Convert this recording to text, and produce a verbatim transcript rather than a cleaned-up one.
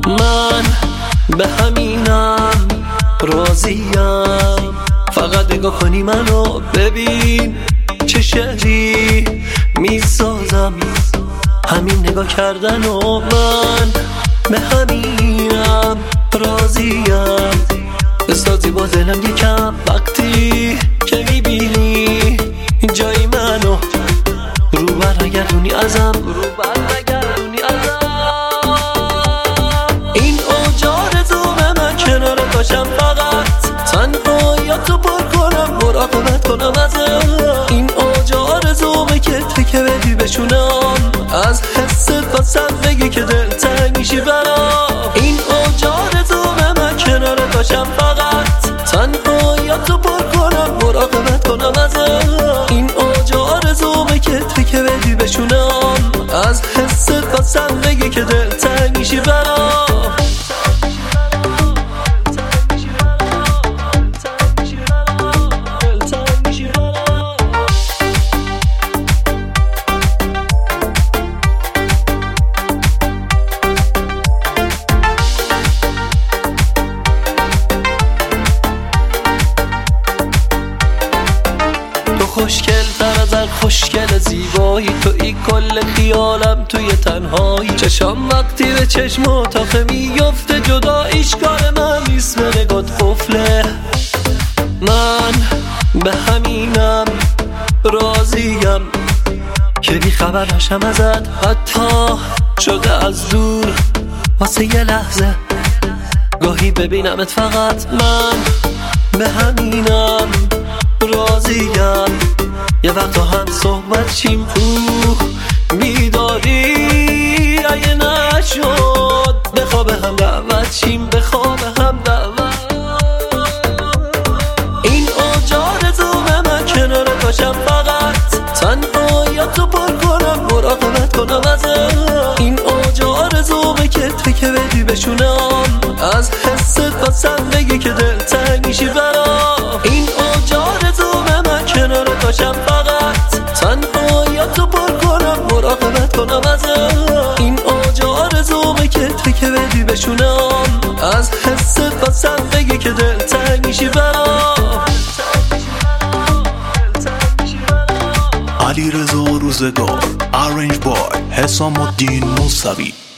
من به همینم راضیم، فقط نگاه کنی منو ببین چه شعری میسازم، همین نگاه کردن و من به همینم راضیم. بسازی با دلم یکم وقتی که میبینی جای منو، رو برنگردونی ازم، رو برنگردونی ازم. این اوج آرزومه من کنارت باشم، فقط تنهاییاتو پر کنم، مراقبت کنم ازم. این اوج آرزومه که تکه بدی بشونم، از حست واسم بگی که دلتنگ میشی برام. این اوج آرزومه من کنارت باشم، فقط تنهاییاتو پر کنم، مراقبت کنم ازم. این اوج آرزومه که تکه بدی بشونم، از حست واسم بگی که دلتنگ میشی برام. خوشگل تر از هر خوشگل زیبایی، توی کل خیالم توی تنهایی. چشام وقتی به چشم اتاقه میفته، جداییش کار من نیست، به نگات قفله. من به همینم راضیم که بی خبر نشم ازت، حتی شده از دور واسه یه لحظه گاهی ببینمت. فقط من به همینم راضیم، یه وقتا هم صحبت چیم اوه بیداری اگه نشد، بخواب هم دعوت چیم، بخواب هم دعوت. این اوج آرزومه من کنارت باشم، فقط تنهاییاتو پر کنم، مراقبت کنم ازم. این اوج آرزومه که تکه بدی بشونم، از حست واسم بگی که دلتنگ میشی برام. این اوج آرزومه من کنارت باشم، فقط تنهاییاتو پر کنم، مراقبت کنم ازم. این اوج آرزومه که تکه بدی بشونم، از حست واسم بگی که دلتنگ میشی برام. علیرضا روزگار، آرنج بای، حسام الدین موسوی.